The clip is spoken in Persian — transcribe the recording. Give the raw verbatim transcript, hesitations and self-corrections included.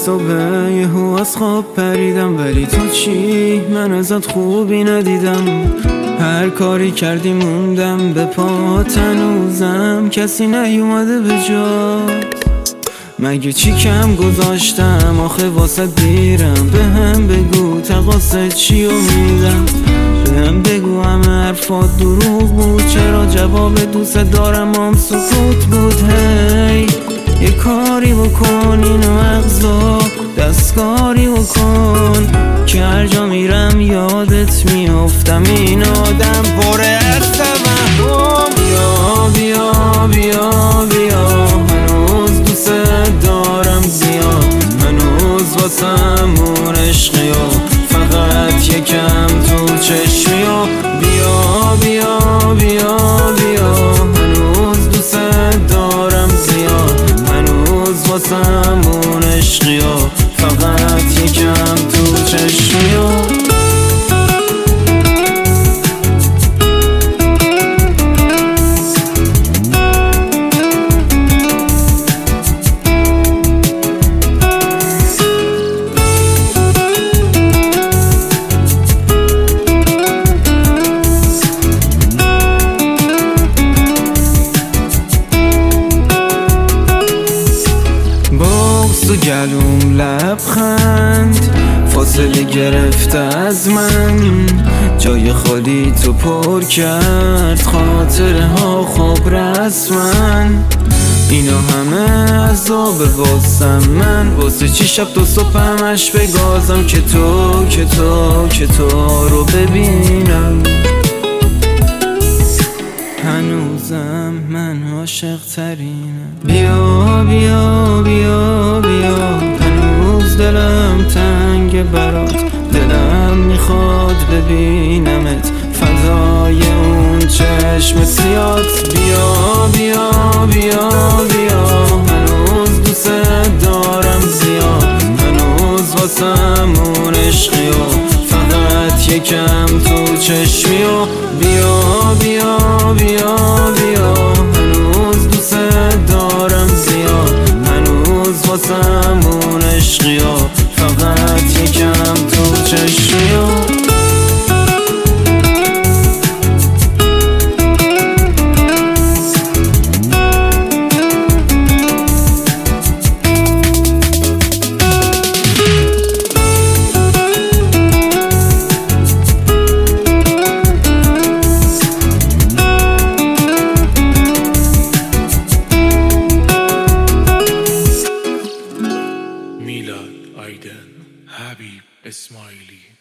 صبح یهو از خواب پریدم، ولی تو چی؟ من ازت خوبی ندیدم. هر کاری کردی موندم به پا، هنوزم کسی نیومده به جا. مگه چی کم گذاشتم آخه واسه دیرم؟ به هم بگو تقاصد چی و میدم. به هم بگو همه حرفات دروغ بود، چرا جواب دوست دارم هم سکوت بود؟ هی یه کاری بکن اینو اغزا، دستکاری بکن که هر جا میرم یادت میافتم. این آدم پر از توهم. بیا بیا بیا بیا، هنوز دوست دارم زیاد، هنوز واسم اون عشقی و فقط یکم تو چشمی و بیا بیا بیا بیا، هنوز دوست دارم زیاد، هنوز واسم اون عشقی و فقط یکم تو چشمی و تو گلوم لبخند فاصله گرفته از من، جای خالی تو پر کرد خاطره ها خوب رسمن. اینا همه عذاب واسم من، واسه چی شب تو صبح همش بگازم که تو که تو که تو رو ببینم. هنوزم من عاشق ترینم. بیا بیا بیا بیا، هنوز دلم تنگ برات، دلم میخواد ببینمت فضای اون چشم سیات. بیا بیا بیا بیا، هنوز دوست دارم زیاد، هنوز واسم اون عشقی و فقط یکم تو چشمی و بیا بیا بیا بیا، هنوز دوست دارم زیاد، هنوز واسم اون عشقی و فقط یکم تو چشمی و میلاد آیدن، حبیب اسماعیلی.